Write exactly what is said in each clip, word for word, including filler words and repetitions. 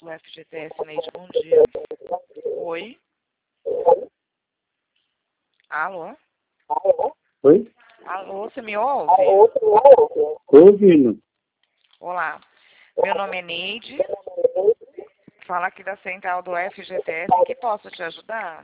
do F G T S, Neide, bom dia. Oi? Alô? Oi? Alô, você me ouve? Tô ouvindo. Olá, meu nome é Neide, fala aqui da central do F G T S, em que posso te ajudar?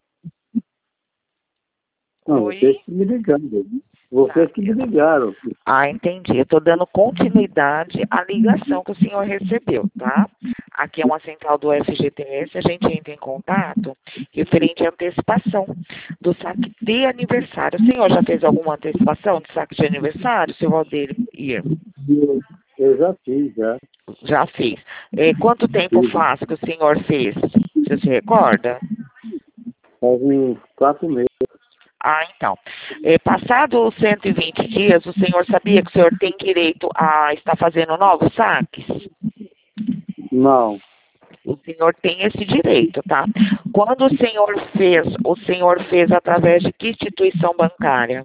Não, Oi? vocês que me ligaram. Vocês Tá. que me ligaram. Ah, entendi. Eu estou dando continuidade à ligação que o senhor recebeu, tá? Aqui é uma central do F G T S, a gente entra em contato referente à antecipação do saque de aniversário. O senhor já fez alguma antecipação de saque de aniversário, seu Valdeir? Eu, eu já fiz, já. Já fez. É, quanto tempo faz que o senhor fez? Você se recorda? Faz uns quatro meses. Ah, então. É, passado os cento e vinte dias, o senhor sabia que o senhor tem direito a estar fazendo novos saques? Não. O senhor tem esse direito, tá? Quando o senhor fez, o senhor fez através de que instituição bancária?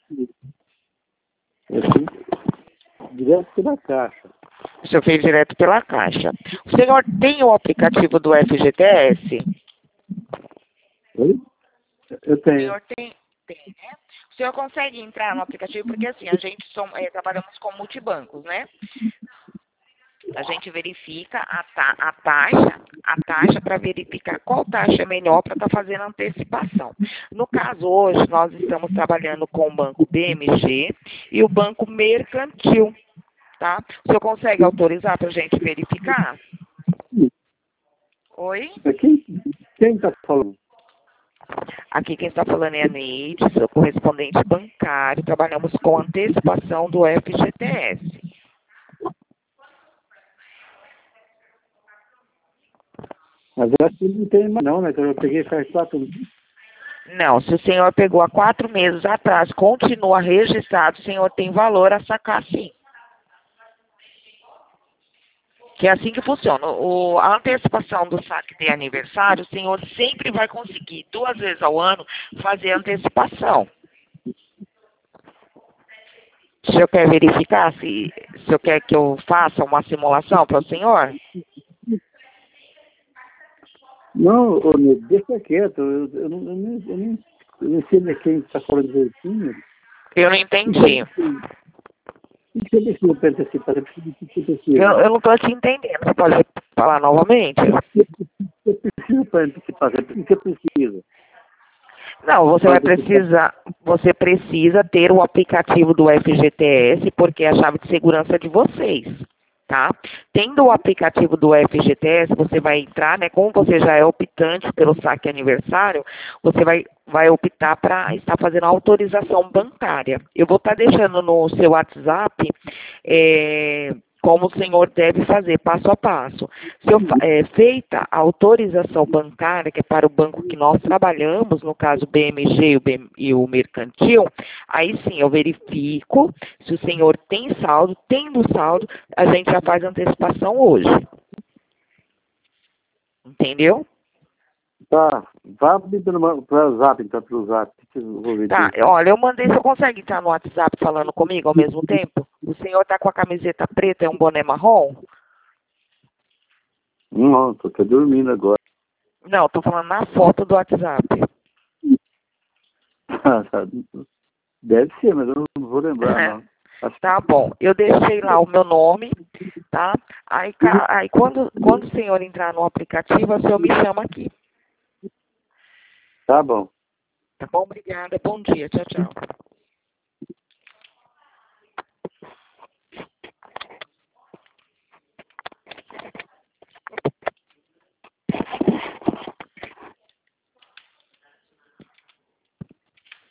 Eu fiz direto pela caixa. O senhor fez direto pela Caixa. O senhor tem o aplicativo do F G T S? Oi? Eu O tenho. senhor tem? Tem, né? O senhor consegue entrar no aplicativo, porque assim, a gente som, é, trabalhamos com multibancos, né? A gente verifica a, ta a taxa, a taxa para verificar qual taxa é melhor para estar tá fazendo antecipação. No caso, hoje, nós estamos trabalhando com o banco B M G e o banco mercantil, tá? O senhor consegue autorizar para a gente verificar? Oi? Quem, quem tá falando? Aqui quem está falando é a Neide, sou correspondente bancário, trabalhamos com antecipação do F G T S. Mas eu acho que não tem mais não, né? Que eu peguei faz quatro meses. Não, se o senhor pegou há quatro meses atrás, continua registrado, o senhor tem valor a sacar sim. Que é assim que funciona. O, a antecipação do saque de aniversário, o senhor sempre vai conseguir, duas vezes ao ano, fazer a antecipação. O senhor quer verificar se, se o senhor quer que eu faça uma simulação para o senhor? Não, ô, Nildo, deixa quieto. Eu, eu, não, eu, nem, eu, nem, eu nem sei de quem está falando direitinho. Eu não entendi. O que você precisa para antecipar? Você precisa de que precisa? Eu, eu não estou te entendendo. Você pode falar novamente? Você precisa para antecipar? O que você precisa? Não, você vai precisar, você precisa ter o aplicativo do F G T S, porque é a chave de segurança de vocês, tá? Tendo o aplicativo do F G T S, você vai entrar, né? Como você já é optante pelo saque aniversário, você vai, vai optar para estar fazendo a autorização bancária. Eu vou estar deixando no seu WhatsApp, é, como o senhor deve fazer, passo a passo. Se eu, é, feita a autorização bancária, que é para o banco que nós trabalhamos, no caso o B M G e o, B M, e o Mercantil, aí sim eu verifico se o senhor tem saldo. Tendo saldo, a gente já faz a antecipação hoje. Entendeu? Tá, vá pelo pelo Zap, então, pelo Zap. Eu vou ver Tá, aqui. olha, eu mandei, você consegue entrar no WhatsApp falando comigo ao mesmo tempo? O senhor tá com a camiseta preta e um boné marrom? Não, tô até dormindo agora. Não, tô falando na foto do WhatsApp. Deve ser, mas eu não vou lembrar, não. Acho Tá bom, eu deixei lá o meu nome, tá? Aí, ca- aí quando, quando o senhor entrar no aplicativo, o senhor me chama aqui. Tá bom. Tá bom? Obrigada, bom dia, tchau, tchau.